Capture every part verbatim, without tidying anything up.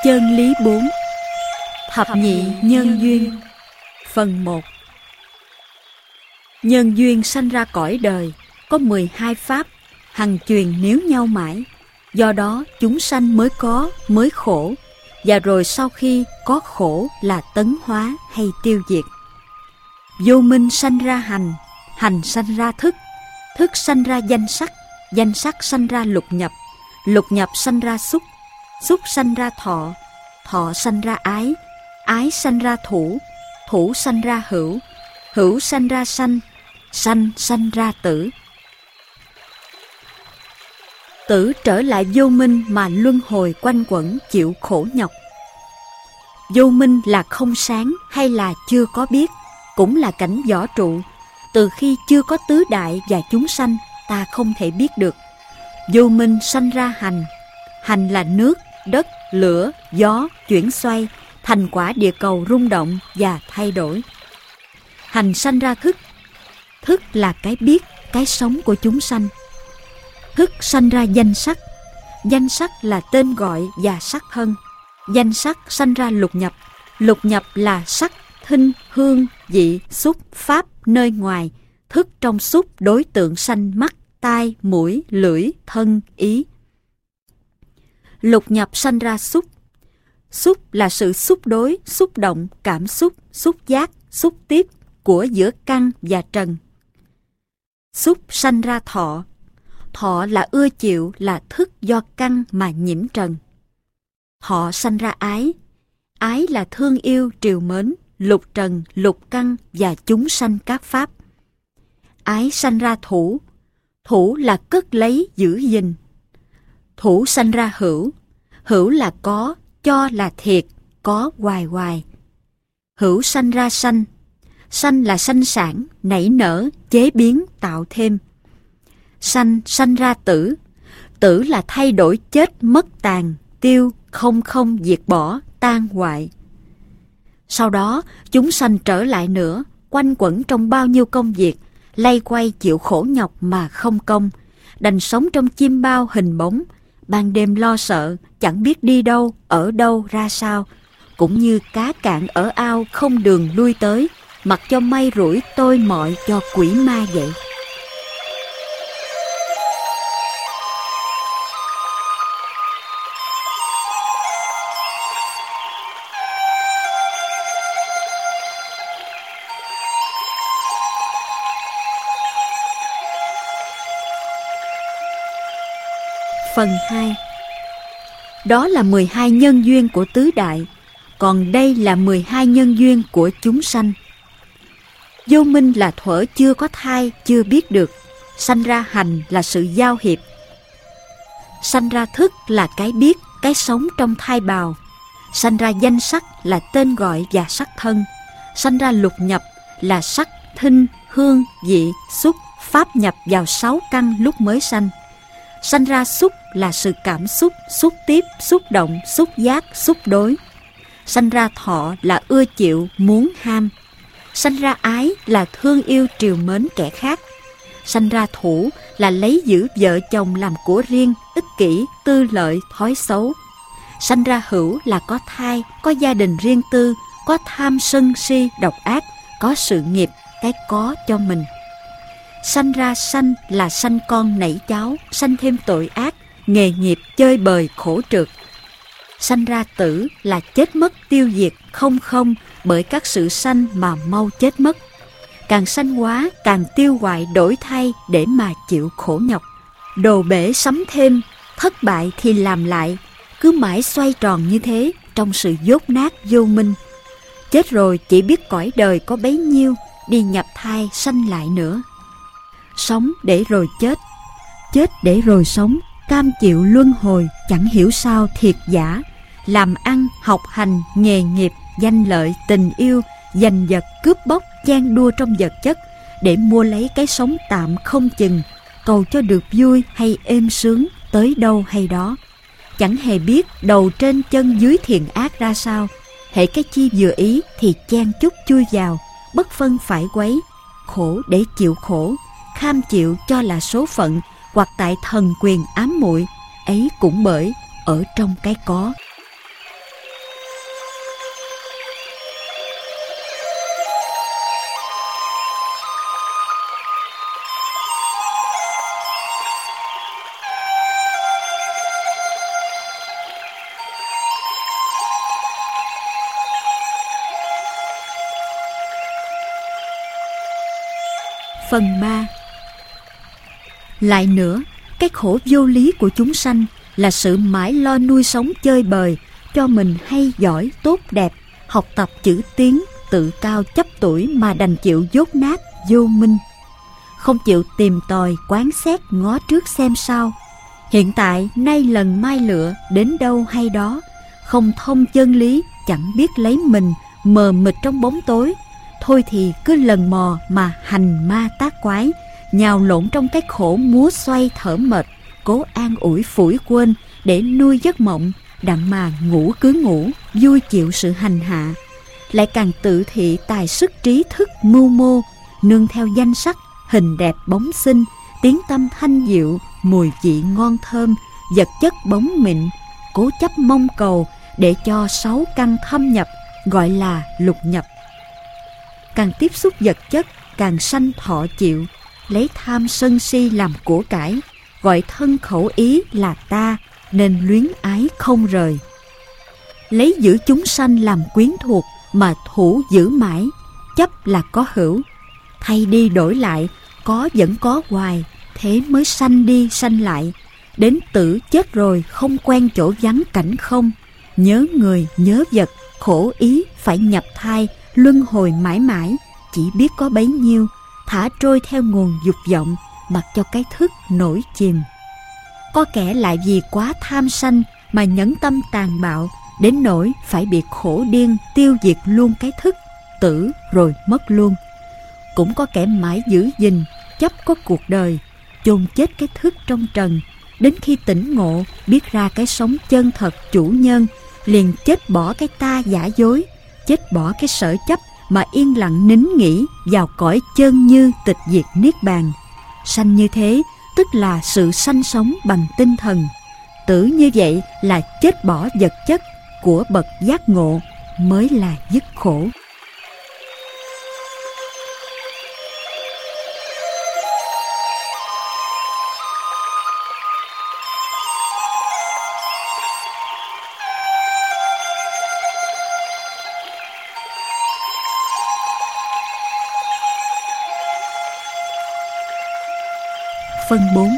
Chân lý bốn. Thập nhị nhân duyên. Phần một. Nhân duyên sanh ra cõi đời có mười hai pháp, hằng truyền níu nhau mãi. Do đó chúng sanh mới có, mới khổ, và rồi sau khi có khổ là tấn hóa hay tiêu diệt. Vô minh sanh ra hành, hành sanh ra thức, thức sanh ra danh sắc, danh sắc sanh ra lục nhập, lục nhập sanh ra xúc, xúc sanh ra thọ, thọ sanh ra ái, ái sanh ra thủ, thủ sanh ra hữu, hữu sanh ra sanh, sanh sanh ra tử. Tử trở lại vô minh mà luân hồi quanh quẩn chịu khổ nhọc. Vô minh là không sáng hay là chưa có biết, cũng là cảnh võ trụ. Từ khi chưa có tứ đại và chúng sanh, ta không thể biết được. Vô minh sanh ra hành, hành là nước, đất, lửa, gió chuyển xoay, thành quả địa cầu rung động và thay đổi. Hành sanh ra thức, thức là cái biết, cái sống của chúng sanh. Thức sanh ra danh sắc, danh sắc là tên gọi và sắc thân. Danh sắc sanh ra lục nhập, lục nhập là sắc, thinh, hương, vị, xúc, pháp nơi ngoài. Thức trong xúc đối tượng sanh mắt, tai, mũi, lưỡi, thân, ý. Lục nhập sanh ra xúc, xúc là sự xúc đối, xúc động, cảm xúc, xúc giác, xúc tiếp của giữa căn và trần. Xúc sanh ra thọ, thọ là ưa chịu, là thức do căn mà nhiễm trần. Thọ sanh ra ái, ái là thương yêu, trìu mến, lục trần, lục căn và chúng sanh các pháp. Ái sanh ra thủ, thủ là cất lấy, giữ gìn. Thủ sanh ra hữu, hữu là có, cho là thiệt, có hoài hoài. Hữu sanh ra sanh, sanh là sanh sản, nảy nở, chế biến, tạo thêm. Sanh sanh ra tử, tử là thay đổi, chết, mất, tàn, tiêu, không không, diệt bỏ, tan hoại. Sau đó chúng sanh trở lại nữa, quanh quẩn trong bao nhiêu công việc, lay quay chịu khổ nhọc mà không công, đành sống trong chim bao hình bóng, ban đêm lo sợ, chẳng biết đi đâu, ở đâu, ra sao, cũng như cá cạn ở ao không đường lui tới, mặc cho may rủi tôi mọi cho quỷ ma vậy. Phần hai. Đó là mười hai nhân duyên của tứ đại, còn đây là mười hai nhân duyên của chúng sanh. Vô minh là thuở chưa có thai, chưa biết được. Sanh ra hành là sự giao hiệp. Sanh ra thức là cái biết, cái sống trong thai bào. Sanh ra danh sắc là tên gọi và sắc thân. Sanh ra lục nhập là sắc, thinh, hương, vị, xúc, pháp nhập vào sáu căn lúc mới sanh. Sanh ra xúc là sự cảm xúc, xúc tiếp, xúc động, xúc giác, xúc đối. Sanh ra thọ là ưa chịu, muốn ham. Sanh ra ái là thương yêu, trìu mến kẻ khác. Sanh ra thủ là lấy giữ vợ chồng làm của riêng, ích kỷ, tư lợi, thói xấu. Sanh ra hữu là có thai, có gia đình riêng tư, có tham sân si, độc ác, có sự nghiệp, cái có cho mình. Sanh ra sanh là sanh con nảy cháu, sanh thêm tội ác, nghề nghiệp chơi bời khổ trượt. Sanh ra tử là chết mất tiêu diệt, không không, bởi các sự sanh mà mau chết mất. Càng sanh hóa, càng tiêu hoại đổi thay để mà chịu khổ nhọc. Đồ bể sắm thêm, thất bại thì làm lại, cứ mãi xoay tròn như thế trong sự dốt nát vô minh. Chết rồi chỉ biết cõi đời có bấy nhiêu, đi nhập thai sanh lại nữa. Sống để rồi chết, chết để rồi sống, cam chịu luân hồi, chẳng hiểu sao thiệt giả. Làm ăn, học hành, nghề nghiệp, danh lợi, tình yêu, giành giật, cướp bóc, chen đua trong vật chất để mua lấy cái sống tạm không chừng, cầu cho được vui hay êm sướng tới đâu hay đó. Chẳng hề biết đầu trên chân dưới thiện ác ra sao, hễ cái chi vừa ý thì chen chúc chui vào, bất phân phải quấy, khổ để chịu khổ, kham chịu cho là số phận, hoặc tại thần quyền ám muội ấy cũng bởi ở trong cái có. Phần ba. Lại nữa, cái khổ vô lý của chúng sanh là sự mãi lo nuôi sống chơi bời cho mình hay giỏi tốt đẹp, học tập chữ tiếng, tự cao chấp tuổi mà đành chịu dốt nát vô minh, không chịu tìm tòi quán xét ngó trước xem sao. Hiện tại nay lần mai lựa, đến đâu hay đó, không thông chân lý, chẳng biết lấy mình, mờ mịt trong bóng tối. Thôi thì cứ lần mò mà hành ma tác quái, nhào lộn trong cái khổ múa xoay thở mệt, cố an ủi phủi quên để nuôi giấc mộng, đặng mà ngủ cứ ngủ, vui chịu sự hành hạ. Lại càng tự thị tài sức trí thức mưu mô, nương theo danh sắc, hình đẹp bóng xinh, tiếng tâm thanh diệu, mùi vị ngon thơm, vật chất bóng mịn, cố chấp mong cầu để cho sáu căn thâm nhập, gọi là lục nhập. Càng tiếp xúc vật chất, càng sanh thọ chịu, lấy tham sân si làm của cải, gọi thân khẩu ý là ta, nên luyến ái không rời. Lấy giữ chúng sanh làm quyến thuộc mà thủ giữ mãi, chấp là có hữu, thay đi đổi lại, có vẫn có hoài, thế mới sanh đi sanh lại, đến tử chết rồi không quen chỗ vắng cảnh không, nhớ người nhớ vật, khổ ý phải nhập thai, luân hồi mãi mãi, chỉ biết có bấy nhiêu, thả trôi theo nguồn dục vọng, mặc cho cái thức nổi chìm. Có kẻ lại vì quá tham sân mà nhẫn tâm tàn bạo, đến nỗi phải bị khổ điên tiêu diệt luôn cái thức, tử rồi mất luôn. Cũng có kẻ mãi giữ gìn, chấp có cuộc đời, chôn chết cái thức trong trần, đến khi tỉnh ngộ biết ra cái sống chân thật chủ nhân, liền chết bỏ cái ta giả dối, chết bỏ cái sở chấp mà yên lặng nín nghỉ vào cõi chân như tịch diệt niết bàn. Sanh như thế tức là sự sanh sống bằng tinh thần, tử như vậy là chết bỏ vật chất, của bậc giác ngộ mới là dứt khổ. Phần bốn.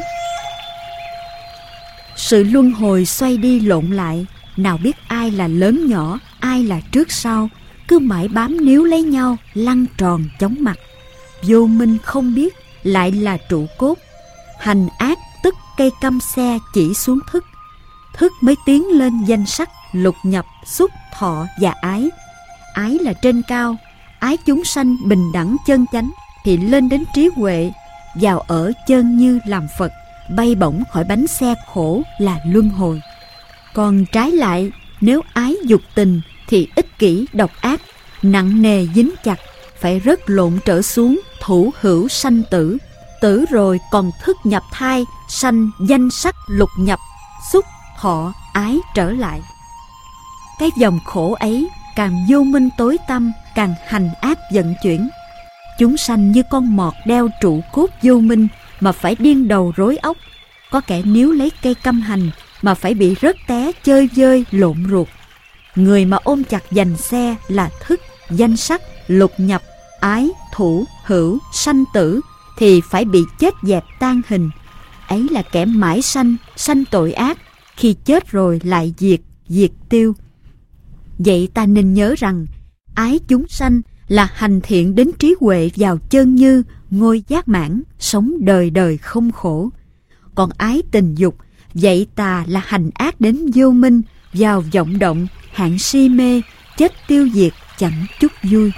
Sự luân hồi xoay đi lộn lại, nào biết ai là lớn nhỏ, ai là trước sau, cứ mãi bám níu lấy nhau, lăn tròn chóng mặt. Vô minh không biết, lại là trụ cốt. Hành ác tức cây căm xe chỉ xuống thức, thức mới tiến lên danh sắc, lục nhập, xúc, thọ và ái. Ái là trên cao, ái chúng sanh bình đẳng chân chánh, thì lên đến trí huệ, vào ở chân như làm Phật, bay bổng khỏi bánh xe khổ là luân hồi. Còn trái lại, nếu ái dục tình thì ích kỷ độc ác, nặng nề dính chặt, phải rớt lộn trở xuống thủ hữu sanh tử. Tử rồi còn thức nhập thai, sanh danh sắc lục nhập, xúc thọ ái trở lại. Cái dòng khổ ấy càng vô minh tối tăm, càng hành ác vận chuyển. Chúng sanh như con mọt đeo trụ cốt vô minh mà phải điên đầu rối óc. Có kẻ níu lấy cây căm hành mà phải bị rớt té chơi vơi lộn ruột. Người mà ôm chặt giành xe là thức, danh sắc, lục nhập, ái, thủ, hữu, sanh tử thì phải bị chết dẹp tan hình. Ấy là kẻ mãi sanh, sanh tội ác, khi chết rồi lại diệt, diệt tiêu. Vậy ta nên nhớ rằng ái chúng sanh là hành thiện đến trí huệ vào chân như, ngôi giác mãn, sống đời đời không khổ. Còn ái tình dục, vậy tà là hành ác đến vô minh, vào vọng động, hạng si mê, chết tiêu diệt chẳng chút vui.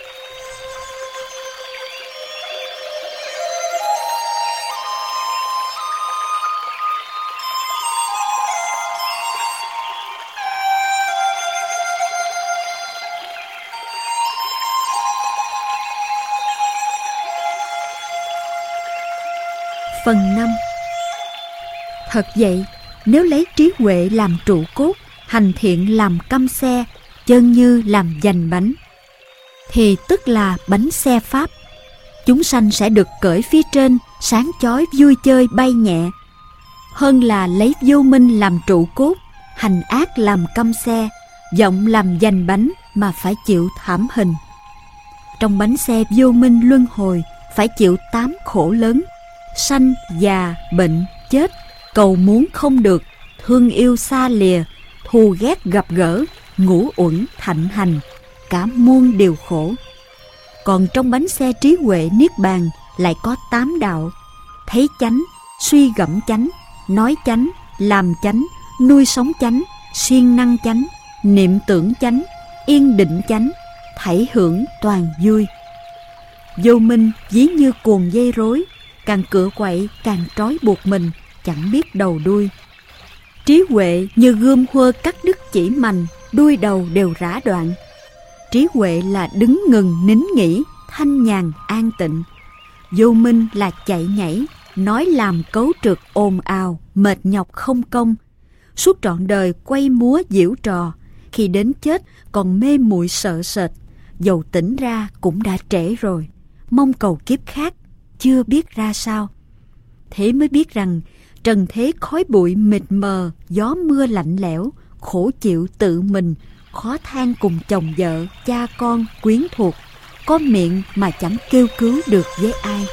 Phần năm. Thật vậy, nếu lấy trí huệ làm trụ cốt, hành thiện làm căm xe, chân như làm giành bánh, thì tức là bánh xe pháp. Chúng sanh sẽ được cởi phía trên, sáng chói vui chơi bay nhẹ. Hơn là lấy vô minh làm trụ cốt, hành ác làm căm xe, vọng làm giành bánh mà phải chịu thảm hình. Trong bánh xe vô minh luân hồi, phải chịu tám khổ lớn: sanh, già, bệnh, chết, cầu muốn không được, thương yêu xa lìa, thù ghét gặp gỡ, ngũ uẩn thạnh hành, cả muôn điều khổ. Còn trong bánh xe trí huệ niết bàn lại có tám đạo: thấy chánh, suy gẫm chánh, nói chánh, làm chánh, nuôi sống chánh, siêng năng chánh, niệm tưởng chánh, yên định chánh, thảy hưởng toàn vui. Vô minh ví như cuồng dây rối, càng cựa quậy càng trói buộc mình, chẳng biết đầu đuôi. Trí huệ như gươm hơ cắt đứt chỉ mành, đuôi đầu đều rã đoạn. Trí huệ là đứng ngừng nín nghỉ, thanh nhàn an tịnh. Vô minh là chạy nhảy, nói làm cấu trượt ồn ào, mệt nhọc không công. Suốt trọn đời quay múa giễu trò, khi đến chết còn mê muội sợ sệt, dầu tỉnh ra cũng đã trễ rồi, mong cầu kiếp khác, chưa biết ra sao. Thế mới biết rằng trần thế khói bụi mịt mờ, gió mưa lạnh lẽo, khổ chịu tự mình, khó than cùng chồng vợ, cha con, quyến thuộc, có miệng mà chẳng kêu cứu được với ai.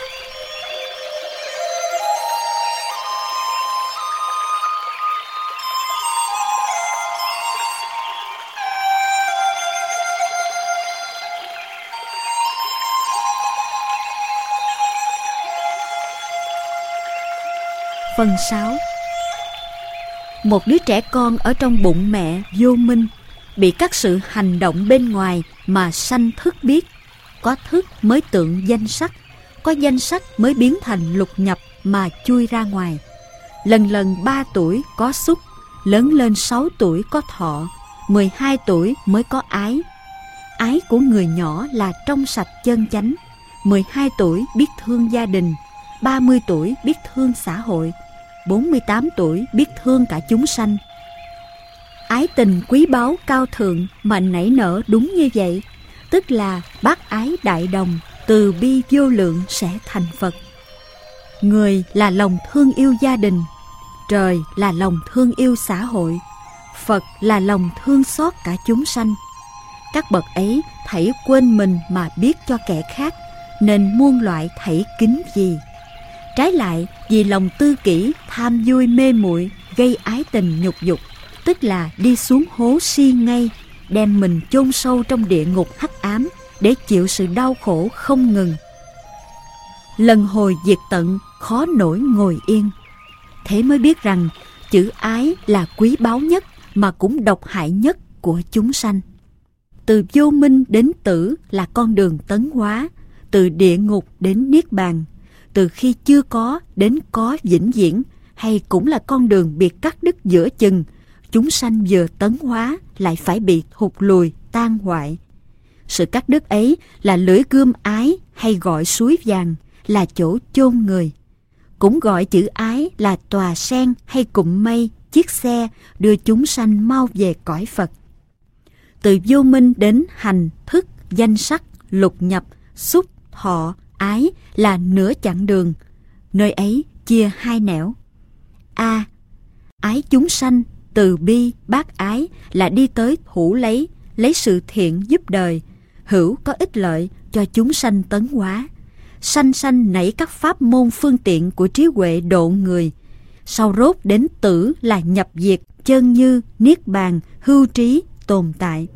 Phần sáu. Một đứa trẻ con ở trong bụng mẹ vô minh, bị các sự hành động bên ngoài mà sanh thức biết. Có thức mới tượng danh sắc, có danh sắc mới biến thành lục nhập mà chui ra ngoài. Lần lần ba tuổi có xúc, lớn lên sáu tuổi có thọ, mười hai tuổi mới có ái. Ái của người nhỏ là trong sạch chân chánh. Mười hai tuổi biết thương gia đình, ba mươi tuổi biết thương xã hội, bốn mươi tám tuổi biết thương cả chúng sanh. Ái tình quý báu cao thượng mà nảy nở đúng như vậy, tức là bác ái đại đồng, từ bi vô lượng sẽ thành Phật. Người là lòng thương yêu gia đình, trời là lòng thương yêu xã hội, Phật là lòng thương xót cả chúng sanh. Các bậc ấy thảy quên mình mà biết cho kẻ khác, nên muôn loại thảy kính gì. Trái lại, vì lòng tư kỷ, tham vui mê muội gây ái tình nhục dục, tức là đi xuống hố si ngay, đem mình chôn sâu trong địa ngục hắc ám để chịu sự đau khổ không ngừng. Lần hồi diệt tận, khó nổi ngồi yên. Thế mới biết rằng chữ ái là quý báu nhất mà cũng độc hại nhất của chúng sanh. Từ vô minh đến tử là con đường tấn hóa, từ địa ngục đến niết bàn, từ khi chưa có đến có vĩnh viễn, hay cũng là con đường bị cắt đứt giữa chừng. Chúng sanh vừa tấn hóa lại phải bị thụt lùi, tan hoại. Sự cắt đứt ấy là lưỡi gươm ái, hay gọi suối vàng, là chỗ chôn người. Cũng gọi chữ ái là tòa sen hay cụm mây, chiếc xe đưa chúng sanh mau về cõi Phật. Từ vô minh đến hành, thức, danh sắc, lục nhập, xúc, thọ, ái là nửa chặng đường. Nơi ấy chia hai nẻo. A. Ái chúng sanh, từ bi, bác ái là đi tới thủ lấy, lấy sự thiện giúp đời, hữu có ích lợi cho chúng sanh tấn hóa. Sanh sanh nảy các pháp môn phương tiện của trí huệ độ người. Sau rốt đến tử là nhập diệt, chân như, niết bàn, hưu trí, tồn tại.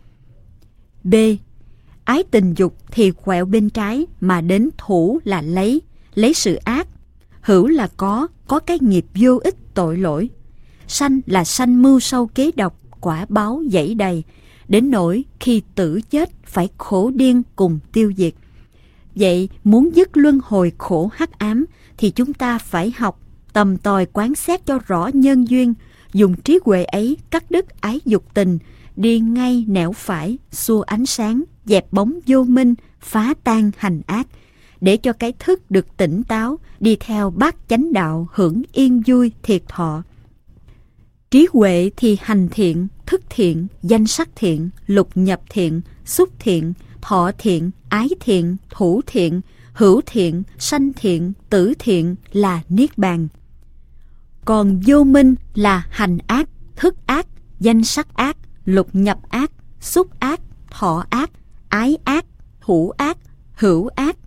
B. Ái tình dục thì quẹo bên trái, mà đến thủ là lấy, lấy sự ác. Hữu là có, có cái nghiệp vô ích tội lỗi. Sanh là sanh mưu sâu kế độc, quả báo dẫy đầy, đến nỗi khi tử chết phải khổ điên cùng tiêu diệt. Vậy muốn dứt luân hồi khổ hắc ám thì chúng ta phải học, tầm tòi quán xét cho rõ nhân duyên, dùng trí huệ ấy cắt đứt ái dục tình, đi ngay nẻo phải, xua ánh sáng, dẹp bóng vô minh, phá tan hành ác, để cho cái thức được tỉnh táo, đi theo bát chánh đạo, hưởng yên vui thiệt thọ. Trí huệ thì hành thiện, thức thiện, danh sắc thiện, lục nhập thiện, xúc thiện, thọ thiện, ái thiện, thủ thiện, hữu thiện, sanh thiện, tử thiện là niết bàn. Còn vô minh là hành ác, thức ác, danh sắc ác, lục nhập ác, xúc ác, thọ ác, ái ác, thủ ác, hữu ác,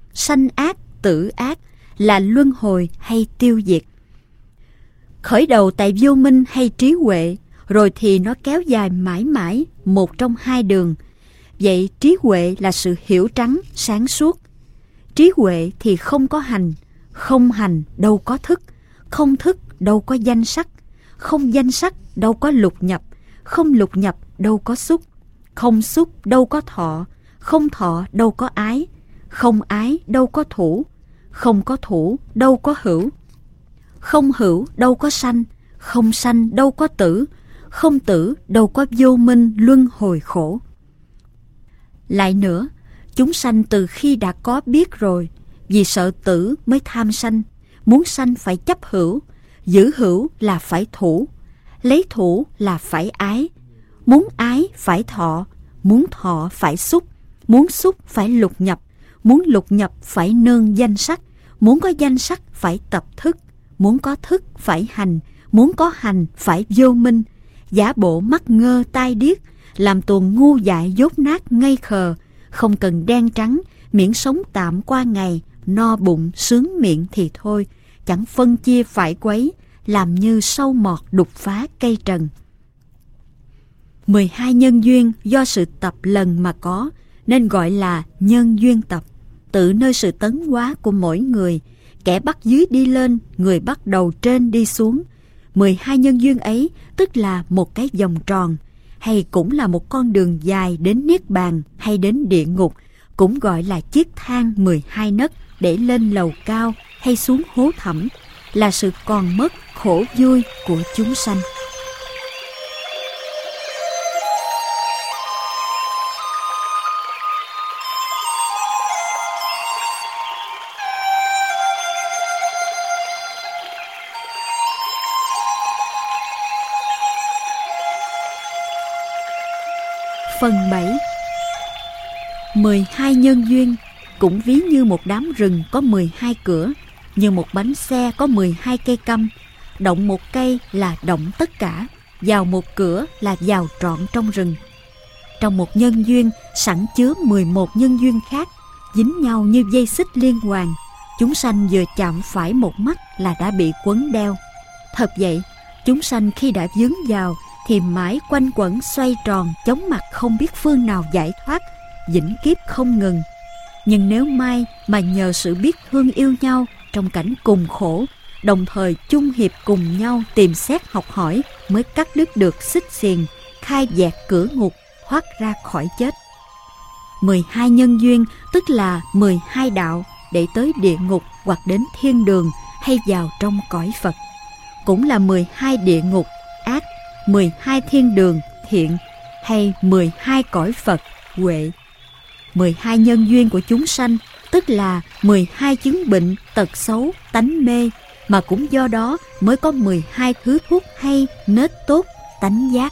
sanh ác, tử ác, là luân hồi hay tiêu diệt. Khởi đầu tại vô minh hay trí huệ, rồi thì nó kéo dài mãi mãi một trong hai đường. Vậy trí huệ là sự hiểu trắng, sáng suốt. Trí huệ thì không có hành, không hành đâu có thức, không thức đâu có danh sắc, không danh sắc đâu có lục nhập, không lục nhập đâu có xúc, không xúc đâu có thọ, không thọ đâu có ái, không ái đâu có thủ, không có thủ đâu có hữu, không hữu đâu có sanh, không sanh đâu có tử, không tử đâu có vô minh luân hồi khổ. Lại nữa, chúng sanh từ khi đã có biết rồi, vì sợ tử mới tham sanh, muốn sanh phải chấp hữu, giữ hữu là phải thủ, lấy thủ là phải ái, muốn ái phải thọ, muốn thọ phải xúc, muốn xúc phải lục nhập, muốn lục nhập phải nương danh sắc, muốn có danh sắc phải tập thức, muốn có thức phải hành, muốn có hành phải vô minh, giả bộ mắt ngơ tai điếc, làm tuồng ngu dại dốt nát ngây khờ, không cần đen trắng, miễn sống tạm qua ngày, no bụng sướng miệng thì thôi, chẳng phân chia phải quấy, làm như sâu mọt đục phá cây trần. mười hai nhân duyên do sự tập lần mà có, nên gọi là nhân duyên tập. Tự nơi sự tấn hóa của mỗi người, kẻ bắt dưới đi lên, người bắt đầu trên đi xuống. mười hai nhân duyên ấy tức là một cái vòng tròn, hay cũng là một con đường dài đến niết bàn hay đến địa ngục, cũng gọi là chiếc thang mười hai nấc để lên lầu cao hay xuống hố thẳm, là sự còn mất khổ vui của chúng sanh. Phần bảy. mười hai nhân duyên cũng ví như một đám rừng có mười hai cửa, như một bánh xe có mười hai cây câm. Động một cây là động tất cả, vào một cửa là vào trọn trong rừng. Trong một nhân duyên sẵn chứa mười một nhân duyên khác, dính nhau như dây xích liên hoàn. Chúng sanh vừa chạm phải một mắt là đã bị quấn đeo. Thật vậy, chúng sanh khi đã vướng vào thì mãi quanh quẩn xoay tròn, chóng mặt không biết phương nào giải thoát, vĩnh kiếp không ngừng. Nhưng nếu mai mà nhờ sự biết thương yêu nhau trong cảnh cùng khổ, đồng thời chung hiệp cùng nhau tìm xét học hỏi, mới cắt đứt được xích xiềng, khai dẹt cửa ngục, thoát ra khỏi chết. mười hai nhân duyên tức là mười hai đạo để tới địa ngục hoặc đến thiên đường hay vào trong cõi Phật. Cũng là mười hai địa ngục ác, mười hai thiên đường thiện, hay mười hai cõi Phật huệ. mười hai nhân duyên của chúng sanh tức là mười hai chứng bệnh, tật xấu, tánh mê, mà cũng do đó mới có mười hai thứ thuốc hay, nết tốt, tánh giác.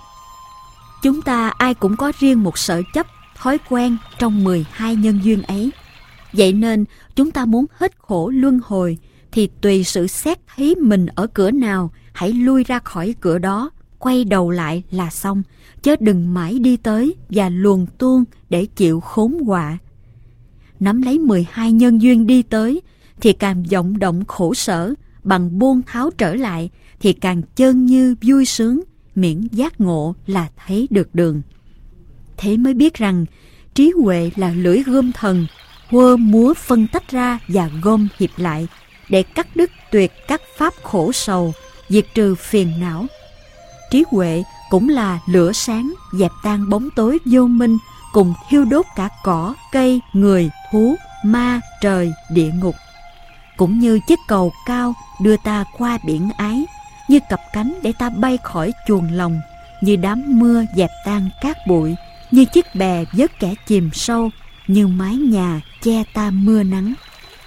Chúng ta ai cũng có riêng một sở chấp, thói quen trong mười hai nhân duyên ấy. Vậy nên chúng ta muốn hết khổ luân hồi thì tùy sự xét thấy mình ở cửa nào, hãy lui ra khỏi cửa đó, quay đầu lại là xong, chớ đừng mãi đi tới và luồn tuôn để chịu khốn họa. Nắm lấy mười hai nhân duyên đi tới thì càng vọng động khổ sở, bằng buông tháo trở lại thì càng chơn như vui sướng, miễn giác ngộ là thấy được đường. Thế mới biết rằng trí huệ là lưỡi gươm thần, quơ múa phân tách ra và gom hiệp lại để cắt đứt tuyệt các pháp khổ sầu, diệt trừ phiền não. Trí huệ cũng là lửa sáng dẹp tan bóng tối vô minh, cùng thiêu đốt cả cỏ, cây, người, thú, ma, trời, địa ngục. Cũng như chiếc cầu cao đưa ta qua biển ái, như cặp cánh để ta bay khỏi chuồng lồng, như đám mưa dẹp tan cát bụi, như chiếc bè vớt kẻ chìm sâu, như mái nhà che ta mưa nắng.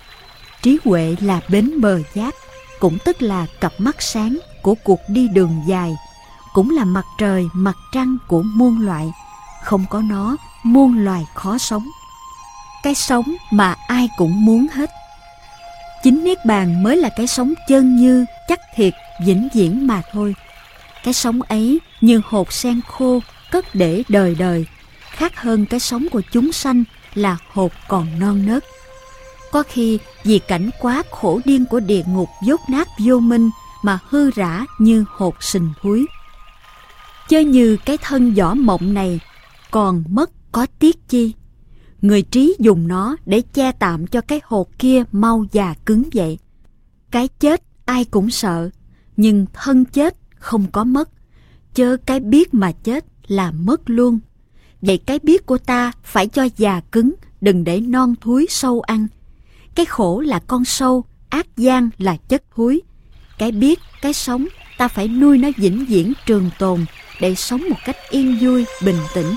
Trí huệ là bến bờ giác, cũng tức là cặp mắt sáng của cuộc đi đường dài, cũng là mặt trời, mặt trăng của muôn loại. Không có nó, muôn loài khó sống. Cái sống mà ai cũng muốn hết. Chính Niết Bàn mới là cái sống chân như, chắc thiệt, vĩnh viễn mà thôi. Cái sống ấy như hột sen khô, cất để đời đời, khác hơn cái sống của chúng sanh là hột còn non nớt. Có khi vì cảnh quá khổ điên của địa ngục dốt nát vô minh mà hư rã như hột sình thúi. Chớ như cái thân vỏ mộng này còn mất có tiếc chi. Người trí dùng nó để che tạm cho cái hột kia mau già cứng vậy. Cái chết ai cũng sợ, nhưng thân chết không có mất, chớ cái biết mà chết là mất luôn. Vậy cái biết của ta phải cho già cứng, đừng để non thúi sâu ăn. Cái khổ là con sâu, ác gian là chất thúi. Cái biết, cái sống, ta phải nuôi nó vĩnh viễn trường tồn để sống một cách yên vui, bình tĩnh.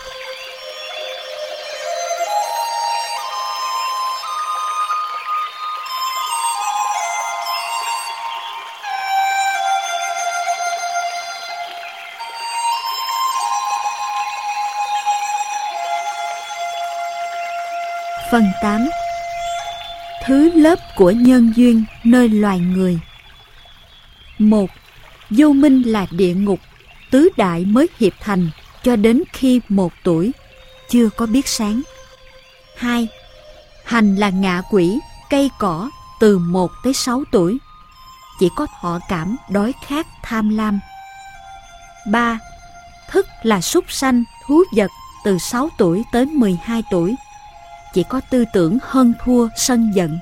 Phần tám. Thứ lớp của nhân duyên nơi loài người. Một. Vô minh là địa ngục, tứ đại mới hiệp thành cho đến khi một tuổi, chưa có biết sáng. Hai. Hành là ngạ quỷ, cây cỏ từ một tới sáu tuổi, chỉ có thọ cảm, đói khát, tham lam. Ba. Thức là súc sanh, thú vật từ sáu tuổi tới mười hai tuổi, chỉ có tư tưởng hơn thua, sân giận.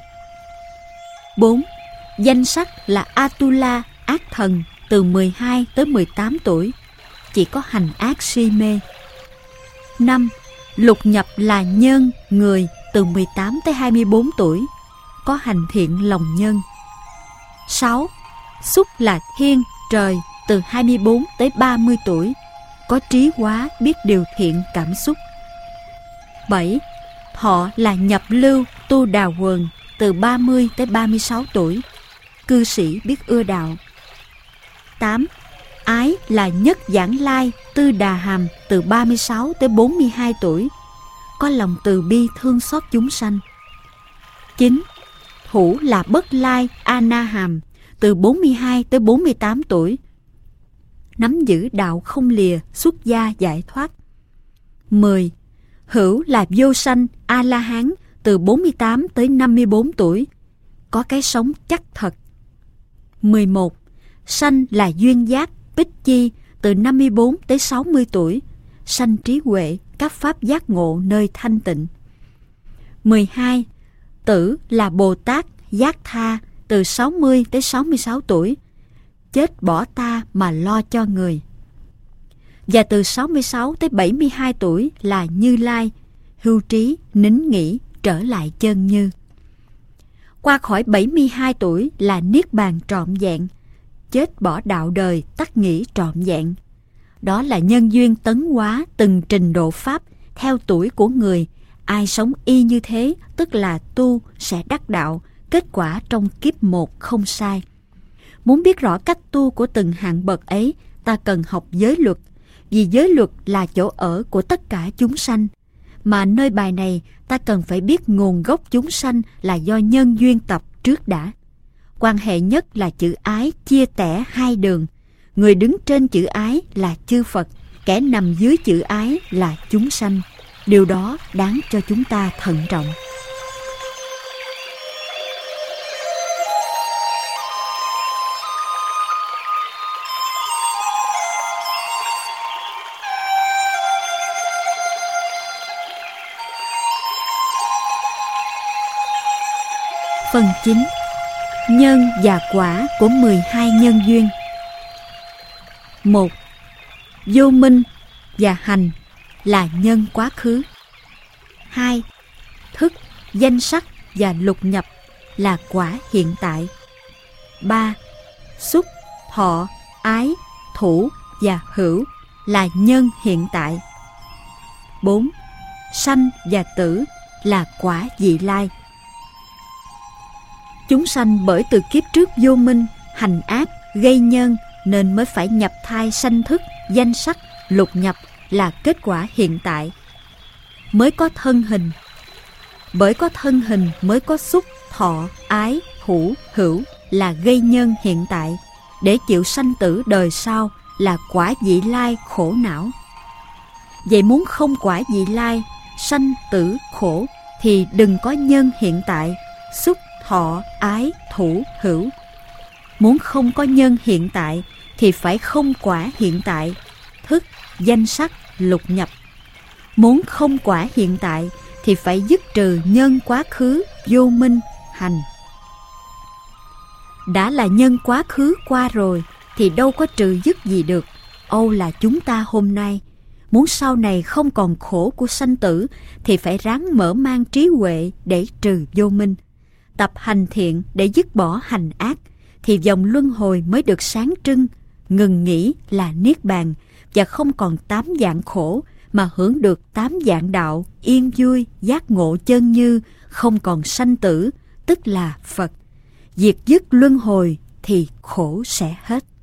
Bốn. Danh sắc là Atula, ác thần từ mười hai tới mười tám tuổi, chỉ có hành ác si mê. Năm. Lục nhập là nhân, người từ mười tám tới hai mươi bốn tuổi, có hành thiện lòng nhân. Sáu. Xúc là thiên, trời từ hai mươi bốn tới ba mươi tuổi, có trí hóa, biết điều thiện cảm xúc. Bảy. Thọ là nhập lưu, tu đà quần từ ba mươi tới ba mươi sáu tuổi, cư sĩ biết ưa đạo. Tám. Ái là nhất giảng lai, tư đà hàm từ ba mươi sáu tới bốn mươi hai tuổi, có lòng từ bi thương xót chúng sanh. Chín. Thủ là bất lai, a na hàm từ bốn mươi hai tới bốn mươi tám tuổi, nắm giữ đạo không lìa, xuất gia giải thoát. Mười. Hữu là vô sanh, a la hán từ bốn mươi tám tới năm mươi bốn tuổi, có cái sống chắc thật. Mười một. Sanh là duyên giác, bích chi từ năm mươi bốn tới sáu mươi tuổi, sanh trí huệ, các pháp giác ngộ nơi thanh tịnh. Mười hai. Tử là Bồ Tát, giác tha từ sáu mươi tới sáu mươi sáu tuổi, chết bỏ ta mà lo cho người. Và từ sáu mươi sáu tới bảy mươi hai tuổi là Như Lai, hưu trí, nín nghỉ, trở lại chân như. Qua khỏi bảy mươi hai tuổi là Niết Bàn trọn vẹn, chết bỏ đạo đời, tắc nghỉ trọn vẹn. Đó là nhân duyên tấn hóa từng trình độ pháp theo tuổi của người. Ai sống y như thế, tức là tu sẽ đắc đạo, kết quả trong kiếp một không sai. Muốn biết rõ cách tu của từng hạng bậc ấy, ta cần học giới luật, vì giới luật là chỗ ở của tất cả chúng sanh. Mà nơi bài này, ta cần phải biết nguồn gốc chúng sanh là do nhân duyên tập trước đã. Quan hệ nhất là chữ ái chia tẻ hai đường. Người đứng trên chữ ái là chư Phật, kẻ nằm dưới chữ ái là chúng sanh. Điều đó đáng cho chúng ta thận trọng. Phần chín. Nhân và quả của mười hai nhân duyên. Một. Vô minh và hành là nhân quá khứ. Hai. Thức, danh sắc và lục nhập là quả hiện tại. Ba. Xúc, thọ, ái, thủ và hữu là nhân hiện tại. Bốn. Sanh và tử là quả vị lai. Chúng sanh bởi từ kiếp trước vô minh, hành ác, gây nhân nên mới phải nhập thai sanh thức, danh sắc, lục nhập là kết quả hiện tại. Mới có thân hình. Bởi có thân hình mới có xúc, thọ, ái, thủ, hữu là gây nhân hiện tại, để chịu sanh tử đời sau là quả vị lai khổ não. Vậy muốn không quả vị lai, sanh tử khổ thì đừng có nhân hiện tại, xúc, thọ, ái, thủ, hữu. Muốn không có nhân hiện tại thì phải không quả hiện tại, thức, danh sắc, lục nhập. Muốn không quả hiện tại thì phải dứt trừ nhân quá khứ, vô minh, hành. Đã là nhân quá khứ qua rồi thì đâu có trừ dứt gì được. Âu là chúng ta hôm nay. Muốn sau này không còn khổ của sanh tử thì phải ráng mở mang trí huệ để trừ vô minh. Tập hành thiện để dứt bỏ hành ác thì vòng luân hồi mới được sáng trưng. Ngừng nghỉ là niết bàn và không còn tám dạng khổ mà hưởng được tám dạng đạo, yên vui, giác ngộ chân như, không còn sanh tử, tức là Phật. Diệt dứt luân hồi thì khổ sẽ hết.